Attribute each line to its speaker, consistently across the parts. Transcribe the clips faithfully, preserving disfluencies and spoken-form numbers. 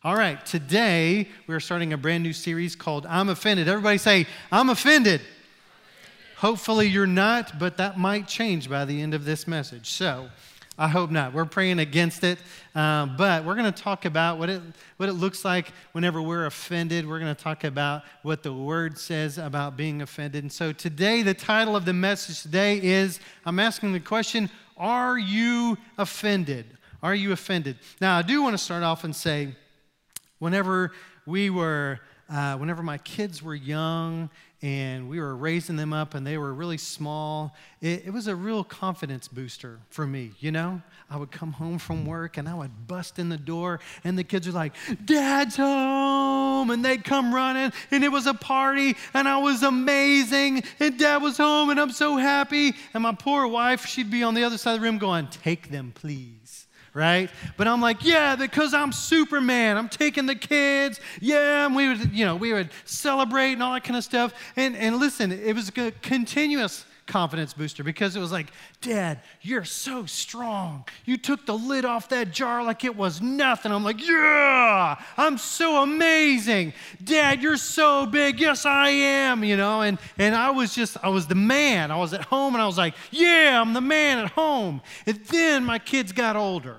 Speaker 1: All right, today we're starting a brand new series called I'm Offended. Everybody say, I'm offended. Hopefully you're not, but that might change by the end of this message. So I hope not. We're praying against it, uh, but we're going to talk about what it what it looks like whenever we're offended. We're going to talk about what the Word says about being offended. And so today, the title of the message today is, I'm asking the question, are you offended? Are you offended? Now, I do want to start off and say, whenever we were, uh, whenever my kids were young and we were raising them up and they were really small, it, it was a real confidence booster for me, you know? I would come home from work and I would bust in the door and the kids were like, Dad's home! And they'd come running and it was a party and I was amazing and Dad was home and I'm so happy. And my poor wife, she'd be on the other side of the room going, take them, please. Right? But I'm like, yeah, because I'm Superman. I'm taking the kids. Yeah, and we would, you know, we would celebrate and all that kind of stuff. And and listen, it was a continuous confidence booster because it was like, Dad, you're so strong. You took the lid off that jar like it was nothing. I'm like, yeah, I'm so amazing. Dad, you're so big. Yes, I am, you know. And and I was just, I was the man. I was at home and I was like, yeah, I'm the man at home. And then my kids got older.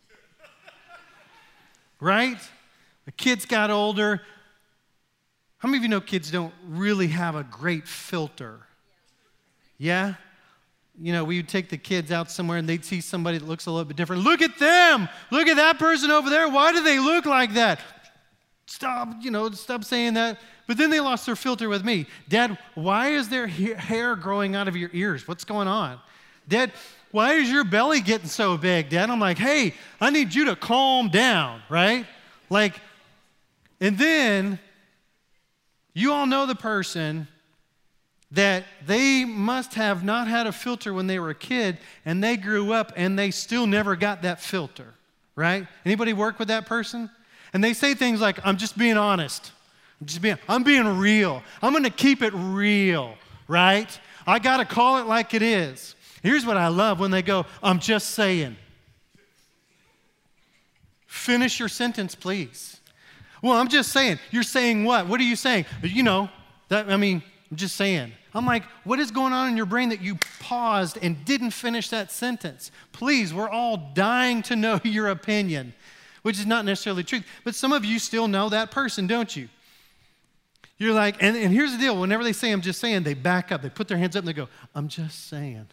Speaker 1: Right? The kids got older. How many of you know kids don't really have a great filter? Yeah? You know, we would take the kids out somewhere and they'd see somebody that looks a little bit different. Look at them. Look at that person over there. Why do they look like that? Stop, you know, stop saying that. But then they lost their filter with me. Dad, why is there hair growing out of your ears? What's going on? Dad, why is your belly getting so big, Dad? I'm like, hey, I need you to calm down, right? Like, and then you all know the person that they must have not had a filter when they were a kid and they grew up and they still never got that filter, right? Anybody work with that person? And they say things like, I'm just being honest. I'm just being, I'm being real. I'm going to keep it real, right? I got to call it like it is. Here's what I love when they go, I'm just saying. Finish your sentence, please. Well, I'm just saying. You're saying what? What are you saying? You know, that, I mean, I'm just saying. I'm like, what is going on in your brain that you paused and didn't finish that sentence? Please, we're all dying to know your opinion, which is not necessarily true. But some of you still know that person, don't you? You're like, and, and here's the deal. Whenever they say, I'm just saying, they back up. They put their hands up and they go, I'm just saying.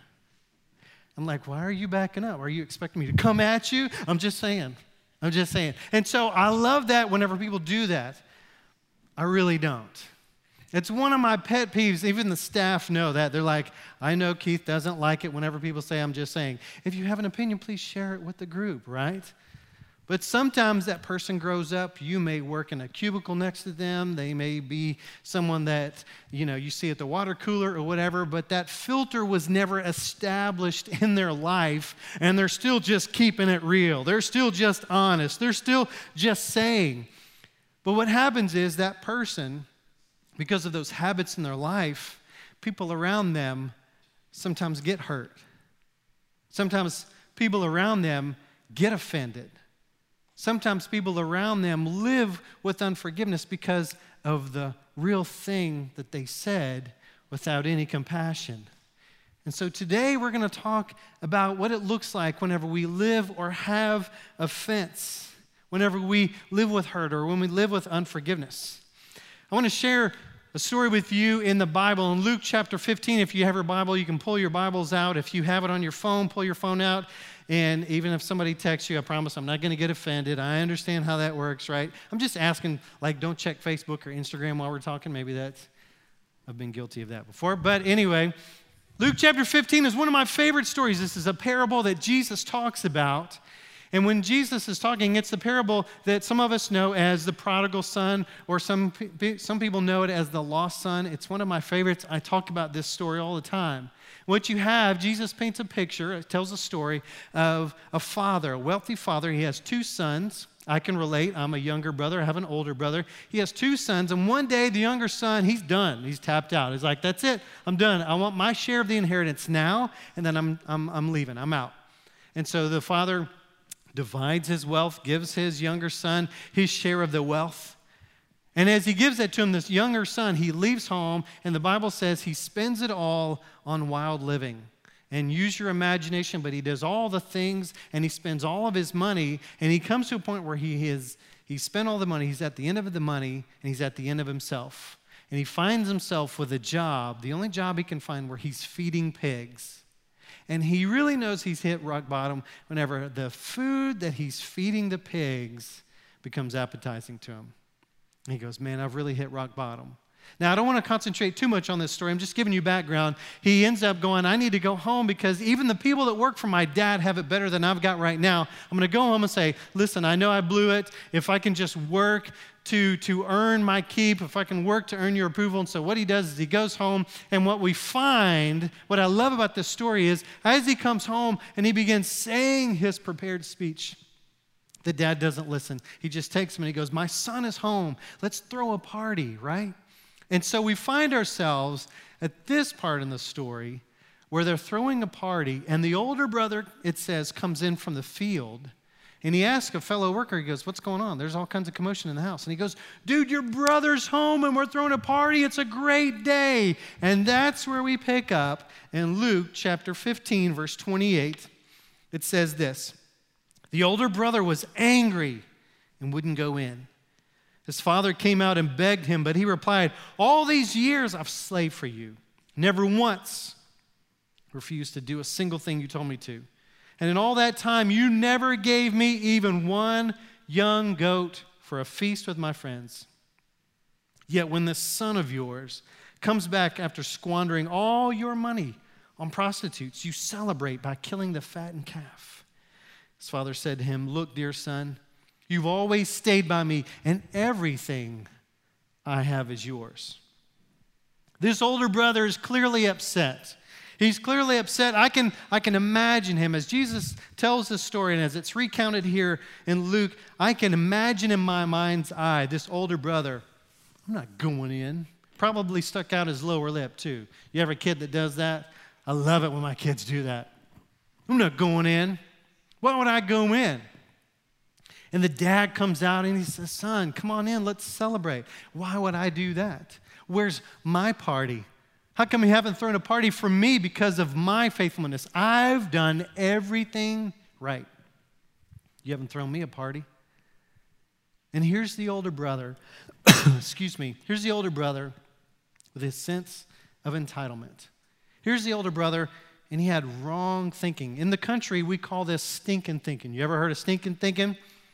Speaker 1: I'm like, why are you backing up? Are you expecting me to come at you? I'm just saying. I'm just saying. And so I love that whenever people do that. I really don't. It's one of my pet peeves. Even the staff know that. They're like, I know Keith doesn't like it whenever people say, I'm just saying. If you have an opinion, please share it with the group, right? But sometimes that person grows up. You may work in a cubicle next to them. They may be someone that, you know, you see at the water cooler or whatever, but that filter was never established in their life, and they're still just keeping it real. They're still just honest. They're still just saying. But what happens is that person, because of those habits in their life, people around them sometimes get hurt. Sometimes people around them get offended. Sometimes people around them live with unforgiveness because of the real thing that they said without any compassion. And so today we're going to talk about what it looks like whenever we live or have offense, whenever we live with hurt or when we live with unforgiveness. I want to share a story with you in the Bible. In Luke chapter fifteen, if you have your Bible, you can pull your Bibles out. If you have it on your phone, pull your phone out. And even if somebody texts you, I promise I'm not going to get offended. I understand how that works, right? I'm just asking, like, don't check Facebook or Instagram while we're talking. Maybe that's, I've been guilty of that before. But anyway, Luke chapter fifteen is one of my favorite stories. This is a parable that Jesus talks about. And when Jesus is talking, it's the parable that some of us know as the prodigal son, or some, some people know it as the lost son. It's one of my favorites. I talk about this story all the time. What you have, Jesus paints a picture, it tells a story of a father, a wealthy father. He has two sons. I can relate. I'm a younger brother. I have an older brother. He has two sons, and one day the younger son, he's done. He's tapped out. He's like, that's it. I'm done. I want my share of the inheritance now, and then I'm, I'm, I'm leaving. I'm out. And so the father divides his wealth, gives his younger son his share of the wealth. And as he gives that to him, this younger son, he leaves home, and the Bible says he spends it all on wild living. And use your imagination, but he does all the things, and he spends all of his money, and he comes to a point where he is, he's spent all the money, he's at the end of the money, and he's at the end of himself. And he finds himself with a job, the only job he can find, where he's feeding pigs. And he really knows he's hit rock bottom whenever the food that he's feeding the pigs becomes appetizing to him. And he goes, man, I've really hit rock bottom. Now, I don't want to concentrate too much on this story. I'm just giving you background. He ends up going, I need to go home because even the people that work for my dad have it better than I've got right now. I'm going to go home and say, listen, I know I blew it. If I can just work to, to earn my keep, if I can work to earn your approval. And so what he does is he goes home, and what we find, what I love about this story is, as he comes home and he begins saying his prepared speech, the dad doesn't listen. He just takes him and he goes, my son is home. Let's throw a party, right? And so we find ourselves at this part in the story where they're throwing a party, and the older brother, it says, comes in from the field, and he asks a fellow worker, he goes, what's going on? There's all kinds of commotion in the house. And he goes, dude, your brother's home, and we're throwing a party. It's a great day. And that's where we pick up in Luke chapter fifteen, verse twenty-eight. It says this, the older brother was angry and wouldn't go in. His father came out and begged him, but he replied, all these years I've slaved for you. Never once refused to do a single thing you told me to. And in all that time, you never gave me even one young goat for a feast with my friends. Yet when this son of yours comes back after squandering all your money on prostitutes, you celebrate by killing the fattened calf. His father said to him, look, dear son, you've always stayed by me, and everything I have is yours. This older brother is clearly upset. He's clearly upset. I can, I can imagine him as Jesus tells this story, and as it's recounted here in Luke, I can imagine in my mind's eye this older brother, I'm not going in. Probably stuck out his lower lip too. You have a kid that does that? I love it when my kids do that. I'm not going in. Why would I go in? And the dad comes out and he says, son, come on in, let's celebrate. Why would I do that? Where's my party? How come you haven't thrown a party for me because of my faithfulness? I've done everything right. You haven't thrown me a party. And here's the older brother, excuse me, here's the older brother with his sense of entitlement. Here's the older brother, and he had wrong thinking. In the country, we call this stinking thinking. You ever heard of stinking thinking?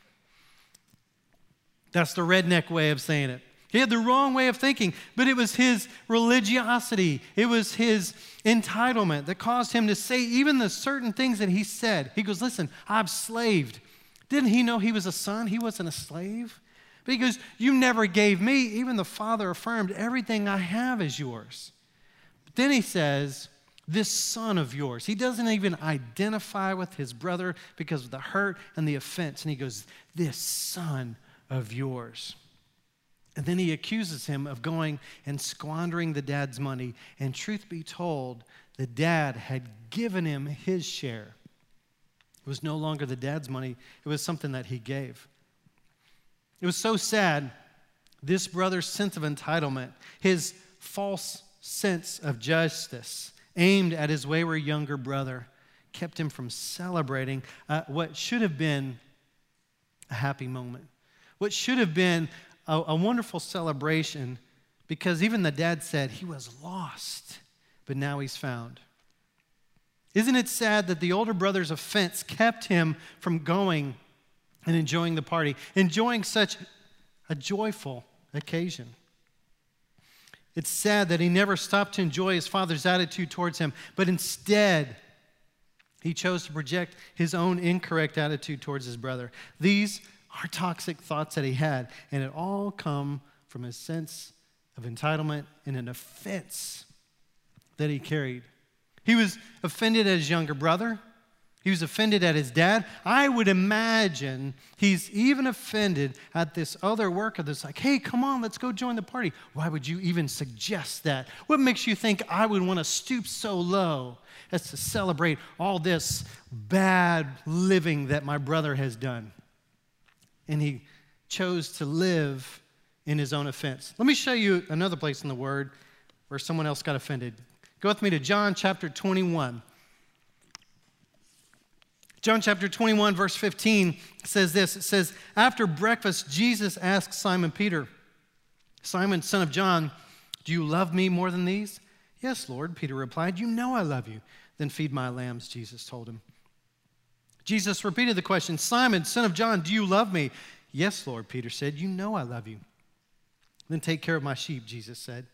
Speaker 1: That's the redneck way of saying it. He had the wrong way of thinking, but it was his religiosity. It was his entitlement that caused him to say even the certain things that he said. He goes, listen, I've slaved. Didn't he know he was a son? He wasn't a slave. But he goes, you never gave me. Even the Father affirmed, everything I have is yours. But then he says, this son of yours. He doesn't even identify with his brother because of the hurt and the offense. And he goes, this son of yours. And then he accuses him of going and squandering the dad's money. And truth be told, the dad had given him his share. It was no longer the dad's money. It was something that he gave. It was so sad, this brother's sense of entitlement, his false sense of justice aimed at his wayward younger brother, kept him from celebrating uh, what should have been a happy moment. What should have been a, a wonderful celebration, because even the dad said he was lost, but now he's found. Isn't it sad that the older brother's offense kept him from going and enjoying the party, enjoying such a joyful occasion? It's sad that he never stopped to enjoy his father's attitude towards him, but instead, he chose to project his own incorrect attitude towards his brother. These are toxic thoughts that he had, and it all come from his sense of entitlement and an offense that he carried. He was offended at his younger brother. He was offended at his dad. I would imagine he's even offended at this other worker that's like, hey, come on, let's go join the party. Why would you even suggest that? What makes you think I would want to stoop so low as to celebrate all this bad living that my brother has done? And he chose to live in his own offense. Let me show you another place in the Word where someone else got offended. Go with me to John chapter twenty-one. John chapter twenty-one, verse fifteen says this. It says, after breakfast, Jesus asked Simon Peter, Simon, son of John, do you love me more than these? Yes, Lord, Peter replied, you know I love you. Then feed my lambs, Jesus told him. Jesus repeated the question, Simon, son of John, do you love me? Yes, Lord, Peter said, you know I love you. Then take care of my sheep, Jesus said.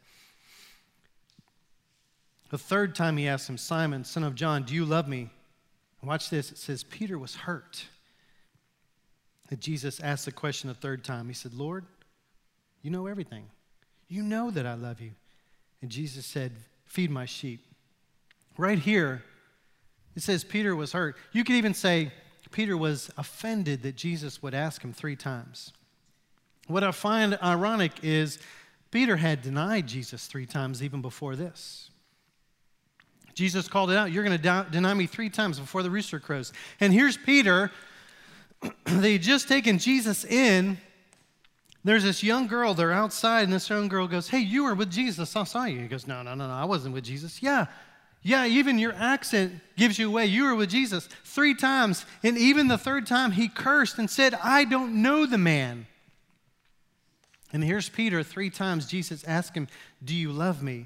Speaker 1: The third time he asked him, Simon, son of John, do you love me? Watch this. It says, Peter was hurt that Jesus asked the question a third time. He said, Lord, you know everything. You know that I love you. And Jesus said, feed my sheep. Right here, it says Peter was hurt. You could even say Peter was offended that Jesus would ask him three times. What I find ironic is Peter had denied Jesus three times even before this. Jesus called it out, you're going to deny me three times before the rooster crows. And here's Peter. They had just taken Jesus in. There's this young girl, they're outside, and this young girl goes, hey, you were with Jesus, I saw you. He goes, no, no, no, no, I wasn't with Jesus. Yeah, yeah, even your accent gives you away. You were with Jesus three times, and even the third time he cursed and said, I don't know the man. And here's Peter, three times Jesus asked him, do you love me?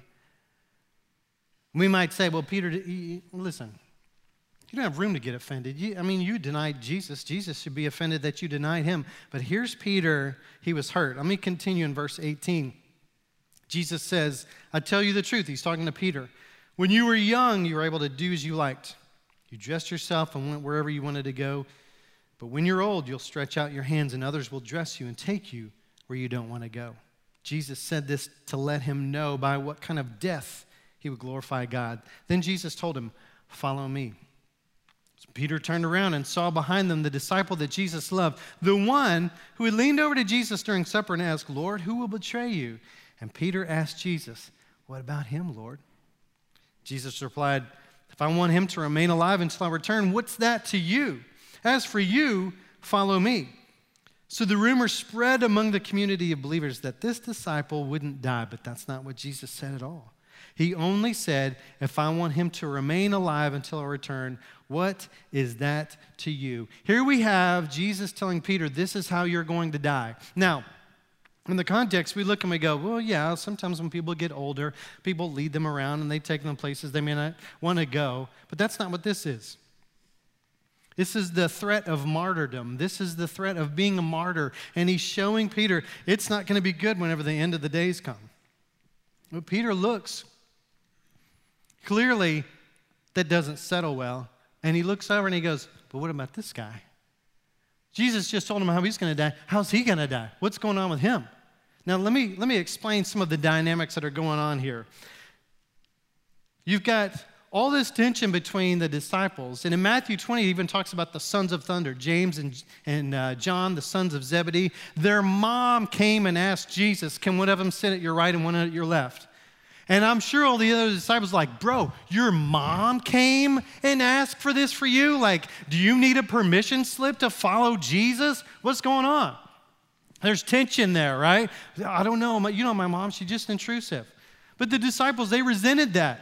Speaker 1: We might say, well, Peter, listen, you don't have room to get offended. You, I mean, you denied Jesus. Jesus should be offended that you denied him. But here's Peter. He was hurt. Let me continue in verse eighteen. Jesus says, I tell you the truth. He's talking to Peter. When you were young, you were able to do as you liked. You dressed yourself and went wherever you wanted to go. But when you're old, you'll stretch out your hands and others will dress you and take you where you don't want to go. Jesus said this to let him know by what kind of death he would glorify God. Then Jesus told him, follow me. So Peter turned around and saw behind them the disciple that Jesus loved, the one who had leaned over to Jesus during supper and asked, Lord, who will betray you? And Peter asked Jesus, what about him, Lord? Jesus replied, if I want him to remain alive until I return, what's that to you? As for you, follow me. So the rumor spread among the community of believers that this disciple wouldn't die, but that's not what Jesus said at all. He only said, if I want him to remain alive until I return, what is that to you? Here we have Jesus telling Peter, this is how you're going to die. Now, in the context, we look and we go, well, yeah, sometimes when people get older, people lead them around and they take them places they may not want to go. But that's not what this is. This is the threat of martyrdom. This is the threat of being a martyr. And he's showing Peter, it's not going to be good whenever the end of the days come. But Peter looks. Clearly, that doesn't settle well. And he looks over and he goes, but what about this guy? Jesus just told him how he's going to die. How's he going to die? What's going on with him? Now, let me, let me explain some of the dynamics that are going on here. You've got all this tension between the disciples. And in Matthew twenty, it even talks about the sons of thunder, James and, and uh, John, the sons of Zebedee. Their mom came and asked Jesus, can one of them sit at your right and one at your left? And I'm sure all the other disciples were like, bro, your mom came and asked for this for you? Like, do you need a permission slip to follow Jesus? What's going on? There's tension there, right? I don't know. You know my mom, she's just intrusive. But the disciples, they resented that.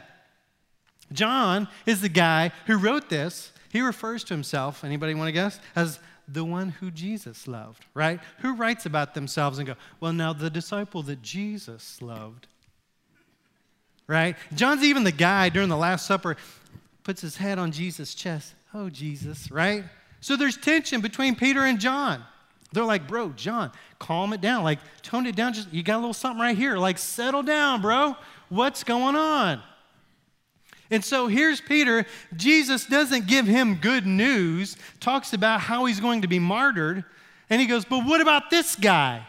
Speaker 1: John is the guy who wrote this. He refers to himself, anybody want to guess, as the one who Jesus loved, right? Who writes about themselves and go, well, now the disciple that Jesus loved. Right? John's even the guy during the Last Supper, puts his head on Jesus' chest. Oh, Jesus, right? So there's tension between Peter and John. They're like, bro, John, calm it down. Like, tone it down. Just you got a little something right here. Like, settle down, bro. What's going on? And so here's Peter. Jesus doesn't give him good news, talks about how he's going to be martyred. And he goes, but what about this guy?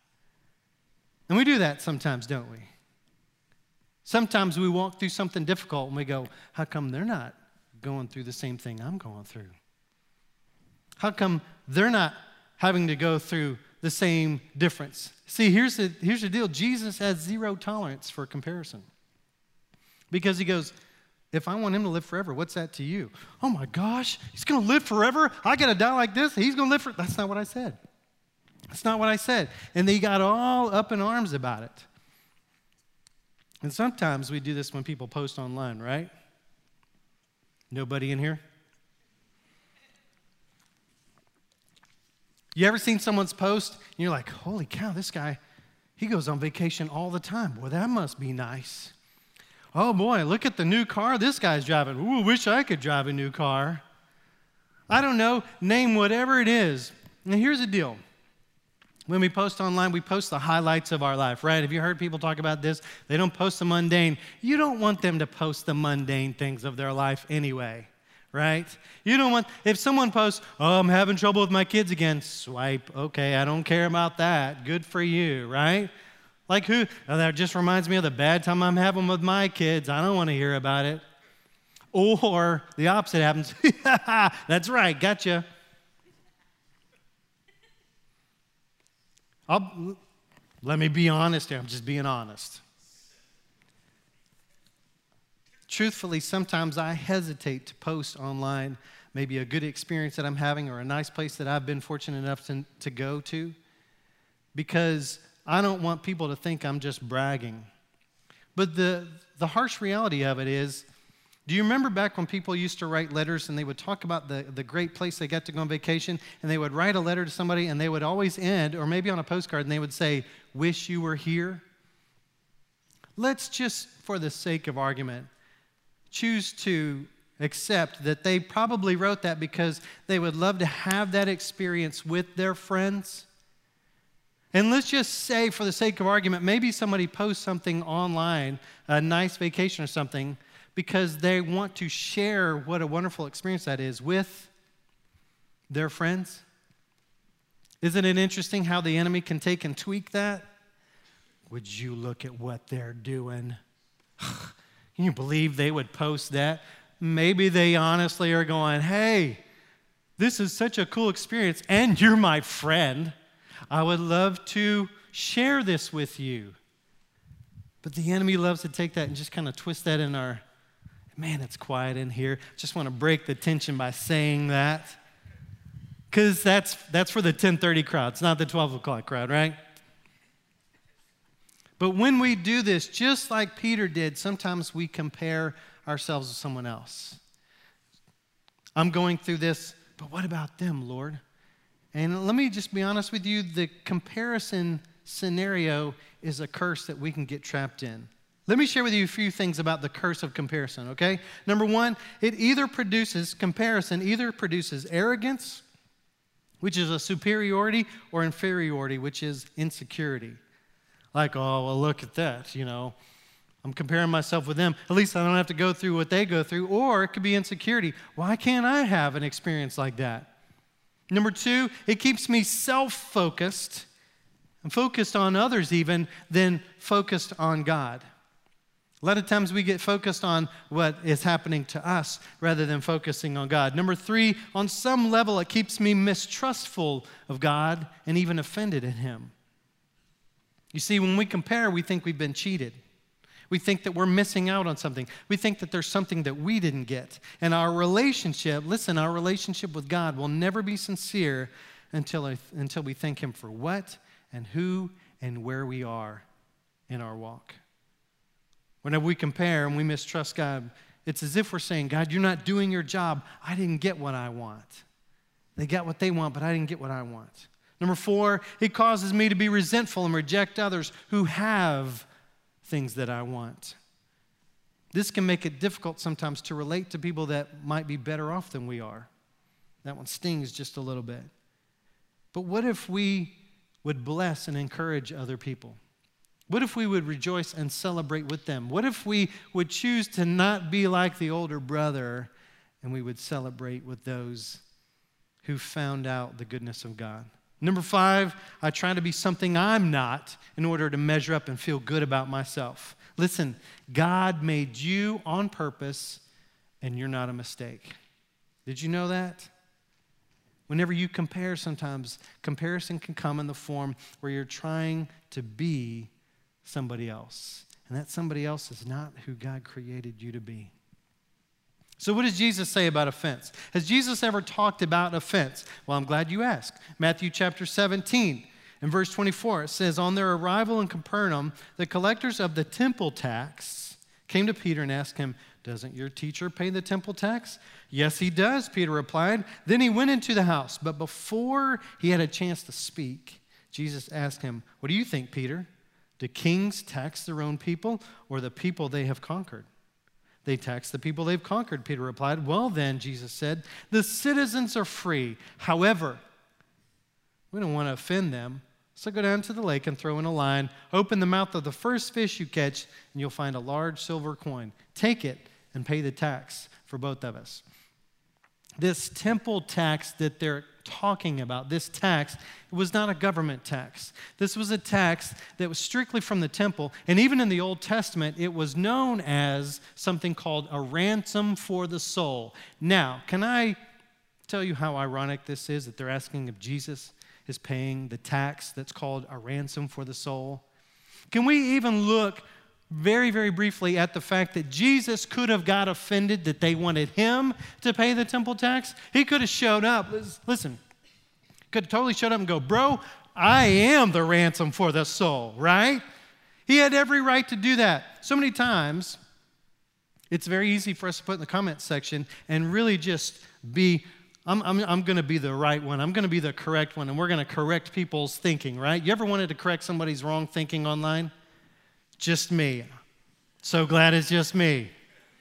Speaker 1: And we do that sometimes, don't we? Sometimes we walk through something difficult and we go, how come they're not going through the same thing I'm going through? How come they're not having to go through the same difference? See, here's the, here's the deal. Jesus has zero tolerance for comparison. Because he goes, if I want him to live forever, what's that to you? Oh my gosh, he's going to live forever? I got to die like this? He's going to live forever? That's not what I said. That's not what I said. And they got all up in arms about it. And sometimes we do this when people post online, right? Nobody in here? You ever seen someone's post and you're like, holy cow, this guy, he goes on vacation all the time. Well, that must be nice. Oh boy, look at the new car this guy's driving. Ooh, wish I could drive a new car. I don't know, name whatever it is. And here's the deal. When we post online, we post the highlights of our life, right? Have you heard people talk about this? They don't post the mundane. You don't want them to post the mundane things of their life anyway, right? You don't want, if someone posts, oh, I'm having trouble with my kids again, swipe, okay, I don't care about that. Good for you, right? Like who? Oh, that just reminds me of the bad time I'm having with my kids. I don't want to hear about it. Or the opposite happens. That's right, gotcha. I'll, let me be honest here. I'm just being honest. Truthfully, sometimes I hesitate to post online maybe a good experience that I'm having or a nice place that I've been fortunate enough to, to go to, because I don't want people to think I'm just bragging. But the, the harsh reality of it is, do you remember back when people used to write letters and they would talk about the, the great place they got to go on vacation, and they would write a letter to somebody and they would always end, or maybe on a postcard, and they would say, wish you were here? Let's just, for the sake of argument, choose to accept that they probably wrote that because they would love to have that experience with their friends. And let's just say, for the sake of argument, maybe somebody posts something online, a nice vacation or something, because they want to share what a wonderful experience that is with their friends. Isn't it interesting how the enemy can take and tweak that? Would you look at what they're doing? Can you believe they would post that? Maybe they honestly are going, hey, this is such a cool experience, and you're my friend. I would love to share this with you. But the enemy loves to take that and just kind of twist that in our, man, it's quiet in here. Just want to break the tension by saying that. Because that's, that's for the ten thirty crowd. It's not the twelve o'clock crowd, right? But when we do this, just like Peter did, sometimes we compare ourselves with someone else. I'm going through this, but what about them, Lord? And let me just be honest with you, the comparison scenario is a curse that we can get trapped in. Let me share with you a few things about the curse of comparison, okay? Number one, it either produces, comparison either produces arrogance, which is a superiority, or inferiority, which is insecurity. Like, oh, well, look at that, you know. I'm comparing myself with them. At least I don't have to go through what they go through. Or it could be insecurity. Why can't I have an experience like that? Number two, it keeps me self-focused, and focused on others even, than focused on God. A lot of times we get focused on what is happening to us rather than focusing on God. Number three, on some level, it keeps me mistrustful of God and even offended in Him. You see, when we compare, we think we've been cheated. We think that we're missing out on something. We think that there's something that we didn't get. And our relationship, listen, our relationship with God will never be sincere until, until we thank Him for what and who and where we are in our walk. Whenever we compare and we mistrust God, it's as if we're saying, God, you're not doing your job. I didn't get what I want. They got what they want, but I didn't get what I want. Number four, it causes me to be resentful and reject others who have things that I want. This can make it difficult sometimes to relate to people that might be better off than we are. That one stings just a little bit. But what if we would bless and encourage other people? What if we would rejoice and celebrate with them? What if we would choose to not be like the older brother and we would celebrate with those who found out the goodness of God? Number five, I try to be something I'm not in order to measure up and feel good about myself. Listen, God made you on purpose and you're not a mistake. Did you know that? Whenever you compare, sometimes comparison can come in the form where you're trying to be somebody else. And that somebody else is not who God created you to be. So what does Jesus say about offense? Has Jesus ever talked about offense? Well, I'm glad you asked. Matthew chapter seventeen and verse twenty-four, it says, on their arrival in Capernaum, the collectors of the temple tax came to Peter and asked him, doesn't your teacher pay the temple tax? Yes, he does, Peter replied. Then he went into the house. But before he had a chance to speak, Jesus asked him, what do you think, Peter? Do kings tax their own people or the people they have conquered? They tax the people they've conquered, Peter replied. Well then, Jesus said, the citizens are free. However, we don't want to offend them. So go down to the lake and throw in a line. Open the mouth of the first fish you catch, and you'll find a large silver coin. Take it and pay the tax for both of us. This temple tax that they're talking about, this tax, it was not a government tax. This was a tax that was strictly from the temple. And even in the Old Testament, it was known as something called a ransom for the soul. Now, can I tell you how ironic this is that they're asking if Jesus is paying the tax that's called a ransom for the soul? Can we even look very, very briefly at the fact that Jesus could have got offended that they wanted him to pay the temple tax? He could have showed up. Listen, could have totally showed up and go, bro, I am the ransom for the soul, right? He had every right to do that. So many times, it's very easy for us to put in the comments section and really just be, I'm, I'm, I'm going to be the right one. I'm going to be the correct one, and we're going to correct people's thinking, right? You ever wanted to correct somebody's wrong thinking online? Just me. So glad it's just me.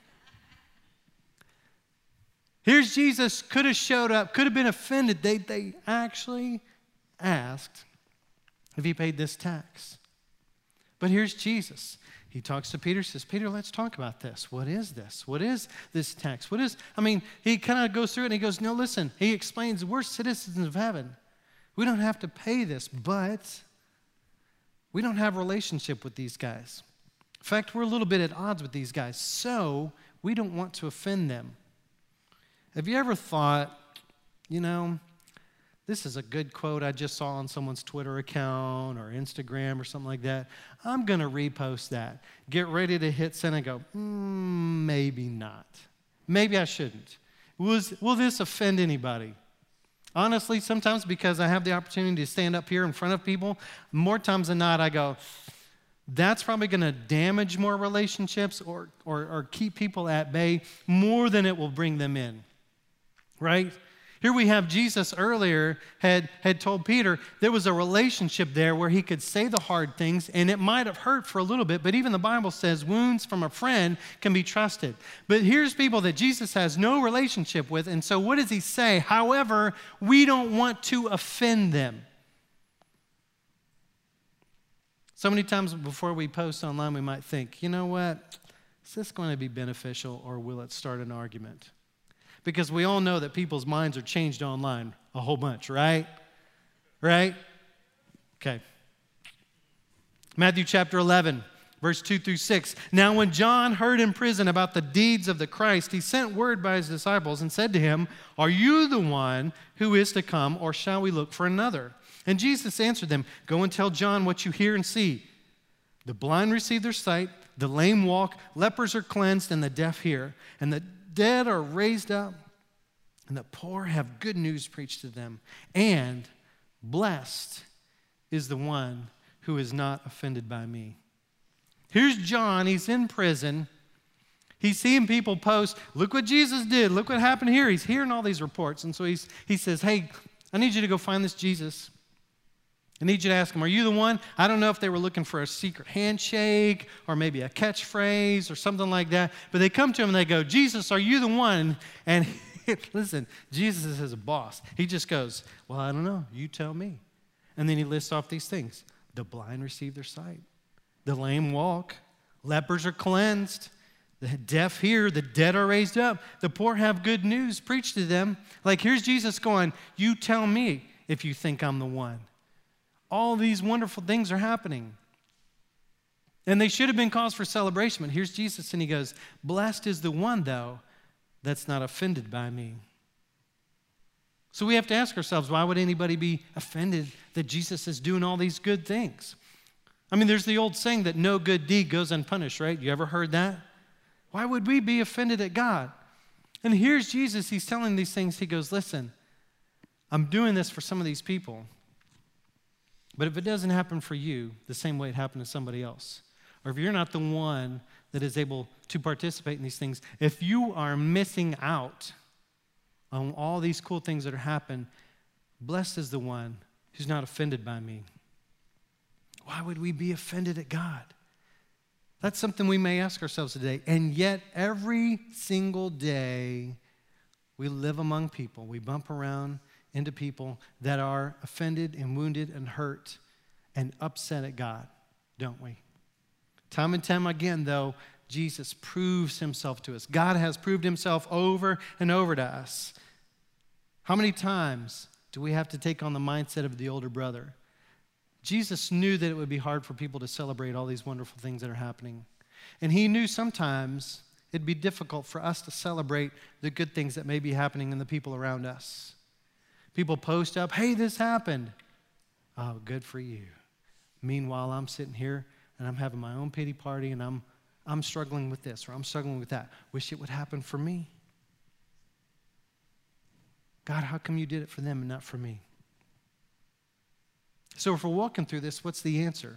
Speaker 1: Here's Jesus, could have showed up, could have been offended. They, they actually asked if he paid this tax. But here's Jesus. He talks to Peter, says, Peter, let's talk about this. What is this? What is this tax? What is, I mean, he kind of goes through it and he goes, no, listen. He explains, we're citizens of heaven. We don't have to pay this, but we don't have a relationship with these guys. In fact, we're a little bit at odds with these guys, so we don't want to offend them. Have you ever thought, you know, this is a good quote I just saw on someone's Twitter account or Instagram or something like that. I'm going to repost that. Get ready to hit send and go, mm, maybe not. Maybe I shouldn't. Was, will this offend anybody? Honestly, sometimes because I have the opportunity to stand up here in front of people, more times than not I go, that's probably going to damage more relationships or, or, or keep people at bay more than it will bring them in, right? Here we have Jesus earlier had, had told Peter there was a relationship there where he could say the hard things, and it might have hurt for a little bit, but even the Bible says wounds from a friend can be trusted. But here's people that Jesus has no relationship with, and so what does he say? However, we don't want to offend them. So many times before we post online, we might think, you know what? Is this going to be beneficial, or will it start an argument? Because we all know that people's minds are changed online a whole bunch, right? Right? Okay. Matthew chapter eleven, verse two through six. Now when John heard in prison about the deeds of the Christ, he sent word by his disciples and said to him, are you the one who is to come, or shall we look for another? And Jesus answered them, go and tell John what you hear and see. The blind receive their sight, the lame walk, lepers are cleansed, and the deaf hear. And the dead are raised up, and the poor have good news preached to them. And blessed is the one who is not offended by me. Here's John. He's in prison. He's seeing people post, look what Jesus did. Look what happened here. He's hearing all these reports. And so he's, he says, hey, I need you to go find this Jesus. I need you to ask him, are you the one? I don't know if they were looking for a secret handshake or maybe a catchphrase or something like that. But they come to him and they go, Jesus, are you the one? And listen, Jesus is his boss. He just goes, well, I don't know. You tell me. And then he lists off these things. The blind receive their sight. The lame walk. Lepers are cleansed. The deaf hear. The dead are raised up. The poor have good news preached to them. Like, here's Jesus going, you tell me if you think I'm the one. All these wonderful things are happening. And they should have been cause for celebration. But here's Jesus, and he goes, blessed is the one, though, that's not offended by me. So we have to ask ourselves, why would anybody be offended that Jesus is doing all these good things? I mean, there's the old saying that no good deed goes unpunished, right? You ever heard that? Why would we be offended at God? And here's Jesus. He's telling these things. He goes, listen, I'm doing this for some of these people. But if it doesn't happen for you the same way it happened to somebody else, or if you're not the one that is able to participate in these things, if you are missing out on all these cool things that are happening, blessed is the one who's not offended by me. Why would we be offended at God? That's something we may ask ourselves today. And yet, every single day, we live among people. We bump around into people that are offended and wounded and hurt and upset at God, don't we? Time and time again, though, Jesus proves himself to us. God has proved himself over and over to us. How many times do we have to take on the mindset of the older brother? Jesus knew that it would be hard for people to celebrate all these wonderful things that are happening. And he knew sometimes it'd be difficult for us to celebrate the good things that may be happening in the people around us. People post up, hey, this happened. Oh, good for you. Meanwhile, I'm sitting here and I'm having my own pity party and I'm, I'm struggling with this or I'm struggling with that. Wish it would happen for me. God, how come you did it for them and not for me? So if we're walking through this, what's the answer?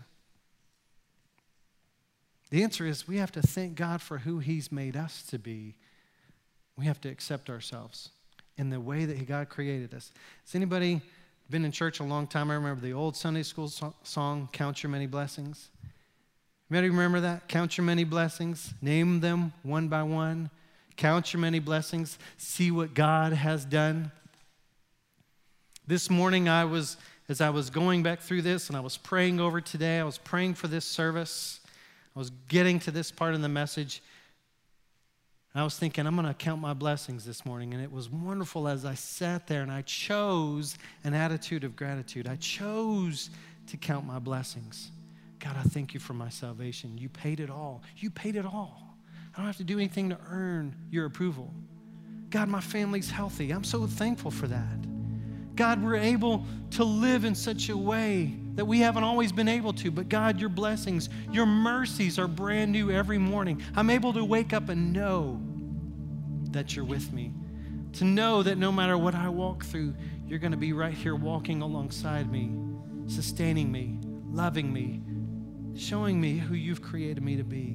Speaker 1: The answer is we have to thank God for who he's made us to be. We have to accept ourselves in the way that God created us. Has anybody been in church a long time? I remember the old Sunday school so- song, Count Your Many Blessings. Anybody remember that? Count your many blessings. Name them one by one. Count your many blessings. See what God has done. This morning I was... As I was going back through this and I was praying over today, I was praying for this service, I was getting to this part of the message, and I was thinking, I'm going to count my blessings this morning. And it was wonderful as I sat there and I chose an attitude of gratitude. I chose to count my blessings. God, I thank you for my salvation. You paid it all. You paid it all. I don't have to do anything to earn your approval. God, my family's healthy. I'm so thankful for that. God, we're able to live in such a way that we haven't always been able to. But God, your blessings, your mercies are brand new every morning. I'm able to wake up and know that you're with me. To know that no matter what I walk through, you're going to be right here walking alongside me, sustaining me, loving me, showing me who you've created me to be.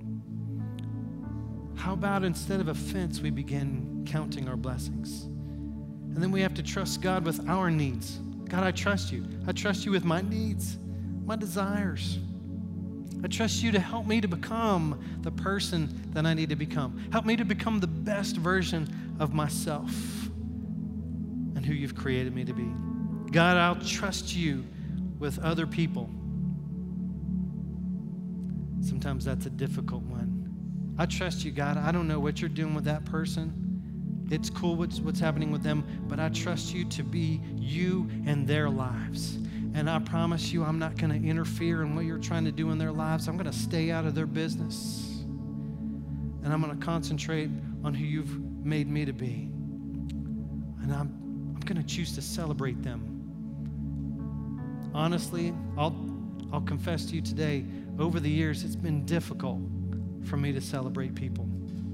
Speaker 1: How about instead of offense, we begin counting our blessings? And then we have to trust God with our needs. God, I trust you. I trust you with my needs, my desires. I trust you to help me to become the person that I need to become. Help me to become the best version of myself and who you've created me to be. God, I'll trust you with other people. Sometimes that's a difficult one. I trust you, God. I don't know what you're doing with that person. It's cool what's, what's happening with them, but I trust you to be you in their lives. And I promise you I'm not going to interfere in what you're trying to do in their lives. I'm going to stay out of their business. And I'm going to concentrate on who you've made me to be. And I'm, I'm going to choose to celebrate them. Honestly, I'll, I'll confess to you today, over the years, it's been difficult for me to celebrate people.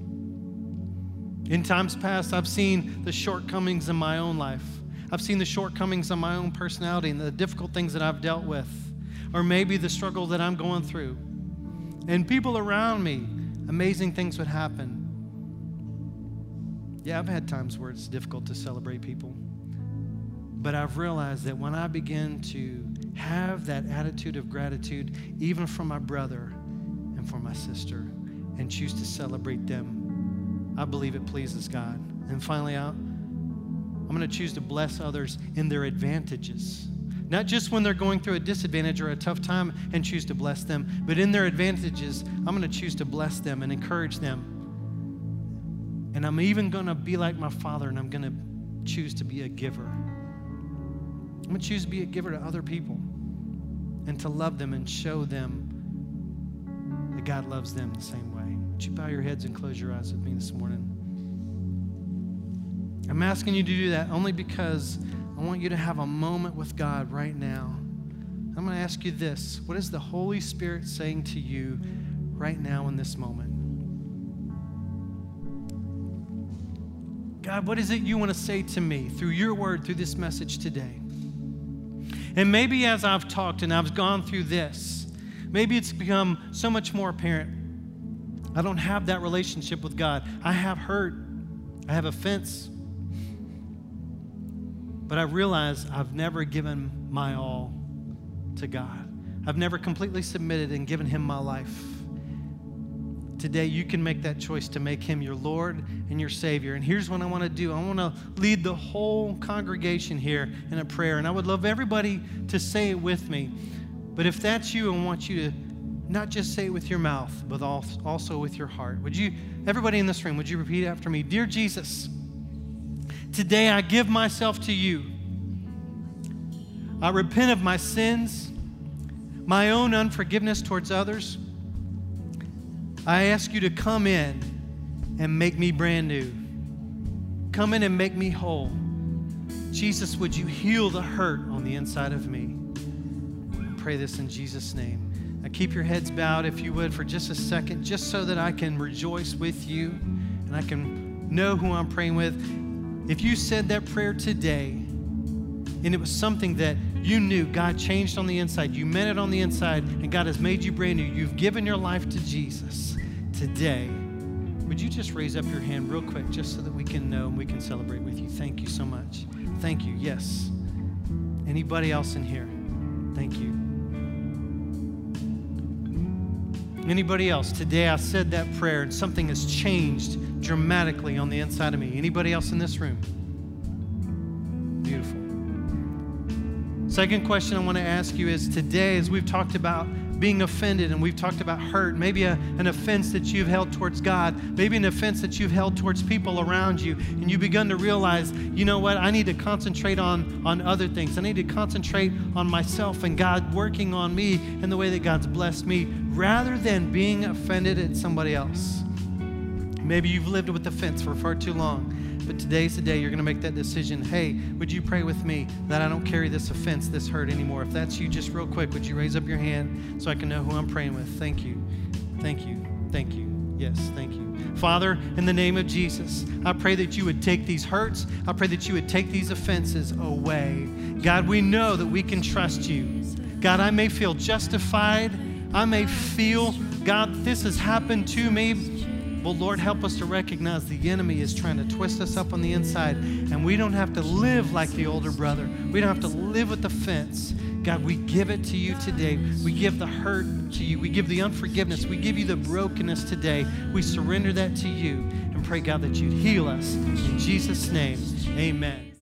Speaker 1: In times past, I've seen the shortcomings in my own life. I've seen the shortcomings in my own personality and the difficult things that I've dealt with, or maybe the struggle that I'm going through. And people around me, amazing things would happen. Yeah, I've had times where it's difficult to celebrate people. But I've realized that when I begin to have that attitude of gratitude, even for my brother and for my sister, and choose to celebrate them, I believe it pleases God. And finally, I'll, I'm going to choose to bless others in their advantages. Not just when they're going through a disadvantage or a tough time and choose to bless them, but in their advantages, I'm going to choose to bless them and encourage them. And I'm even going to be like my Father, and I'm going to choose to be a giver. I'm going to choose to be a giver to other people and to love them and show them that God loves them the same way. Would you bow your heads and close your eyes with me this morning? I'm asking you to do that only because I want you to have a moment with God right now. I'm going to ask you this. What is the Holy Spirit saying to you right now in this moment? God, what is it you want to say to me through your word, through this message today? And maybe as I've talked and I've gone through this, maybe it's become so much more apparent. I don't have that relationship with God. I have hurt. I have offense. But I realize I've never given my all to God. I've never completely submitted and given him my life. Today, you can make that choice to make him your Lord and your Savior. And here's what I want to do. I want to lead the whole congregation here in a prayer. And I would love everybody to say it with me. But if that's you, I want you to not just say it with your mouth, but also with your heart. Would you, everybody in this room, would you repeat after me? Dear Jesus, today I give myself to you. I repent of my sins, my own unforgiveness towards others. I ask you to come in and make me brand new. Come in and make me whole. Jesus, would you heal the hurt on the inside of me? I pray this in Jesus' name. Now keep your heads bowed, if you would, for just a second, just so that I can rejoice with you and I can know who I'm praying with. If you said that prayer today and it was something that you knew God changed on the inside, you meant it on the inside, and God has made you brand new, you've given your life to Jesus today, would you just raise up your hand real quick just so that we can know and we can celebrate with you? Thank you so much. Thank you. Yes. Anybody else in here? Thank you. Anybody else? Today I said that prayer and something has changed dramatically on the inside of me. Anybody else in this room? Beautiful. Second question I want to ask you is, today, as we've talked about being offended and we've talked about hurt, maybe a, an offense that you've held towards God, maybe an offense that you've held towards people around you, and you've begun to realize, you know what, I need to concentrate on, on other things. I need to concentrate on myself and God working on me in the way that God's blessed me, rather than being offended at somebody else. Maybe you've lived with offense for far too long. But today's the day you're going to make that decision. Hey, would you pray with me that I don't carry this offense, this hurt anymore? If that's you, just real quick, would you raise up your hand so I can know who I'm praying with? Thank you. Thank you. Thank you. Yes, thank you. Father, in the name of Jesus, I pray that you would take these hurts. I pray that you would take these offenses away. God, we know that we can trust you. God, I may feel justified. I may feel, God, this has happened to me. Well, Lord, help us to recognize the enemy is trying to twist us up on the inside, and we don't have to live like the older brother. We don't have to live with offense. God, we give it to you today. We give the hurt to you. We give the unforgiveness. We give you the brokenness today. We surrender that to you and pray, God, that you'd heal us. In Jesus' name, amen.